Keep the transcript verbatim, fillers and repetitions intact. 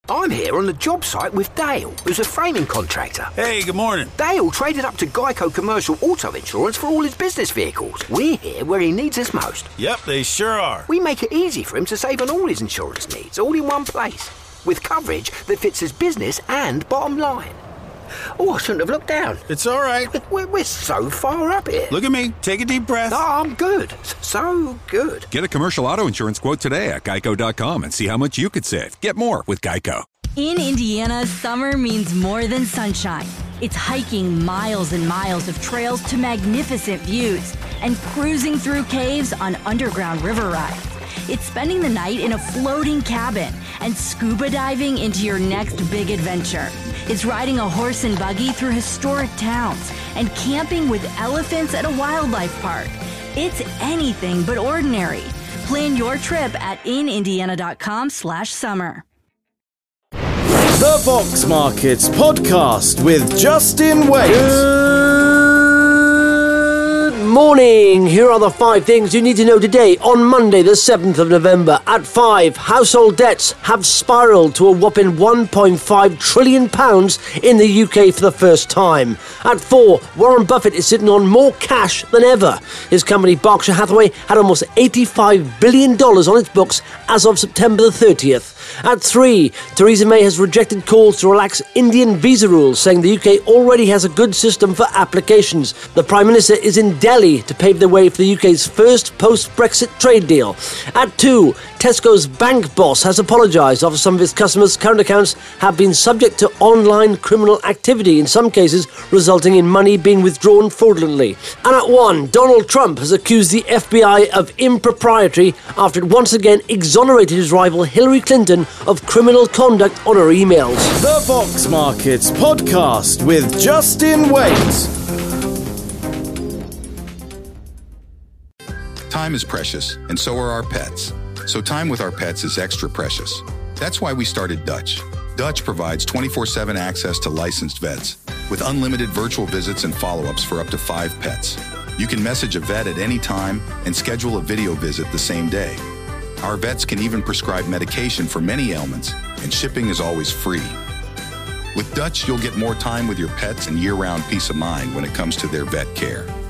I'm here on the job site with Dale, who's a framing contractor. Hey, good morning. Dale traded up to Geico Commercial Auto Insurance for all his business vehicles. We're here where he needs us most. Yep, they sure are. We make it easy for him to save on all his insurance needs, all in one place, with coverage that fits his business and bottom line. Oh, I shouldn't have looked down. It's all right. We're, we're so far up here. Look at me. Take a deep breath. Oh, I'm good. So good. Get a commercial auto insurance quote today at geico dot com and see how much you could save. Get more with Geico. In Indiana, summer means more than sunshine. It's hiking miles and miles of trails to magnificent views and cruising through caves on underground river rides. It's spending the night in a floating cabin and scuba diving into your next big adventure. It's riding a horse and buggy through historic towns and camping with elephants at a wildlife park. It's anything but ordinary. Plan your trip at in indiana dot com slash summer. The Vox Markets Podcast with Justin Waite. Good morning. Here are the five things you need to know today on Monday, the seventh of November. At five, household debts have spiralled to a whopping one point five trillion pounds in the U K for the first time. At four, Warren Buffett is sitting on more cash than ever. His company Berkshire Hathaway had almost eighty-five billion dollars on its books as of September the thirtieth. At three, Theresa May has rejected calls to relax Indian visa rules, saying the U K already has a good system for applications. The Prime Minister is in Delhi to pave the way for the U K's first post-Brexit trade deal. At two, Tesco's bank boss has apologised after some of its customers' current accounts have been subject to online criminal activity, in some cases resulting in money being withdrawn fraudulently. And at one, Donald Trump has accused the F B I of impropriety after it once again exonerated his rival Hillary Clinton of criminal conduct on her emails. The Vox Markets Podcast with Justin Waite. Time is precious, and so are our pets. So time with our pets is extra precious. That's why we started Dutch. Dutch provides twenty-four seven access to licensed vets, with unlimited virtual visits and follow-ups for up to five pets. You can message a vet at any time and schedule a video visit the same day. Our vets can even prescribe medication for many ailments, and shipping is always free. With Dutch, you'll get more time with your pets and year-round peace of mind when it comes to their vet care.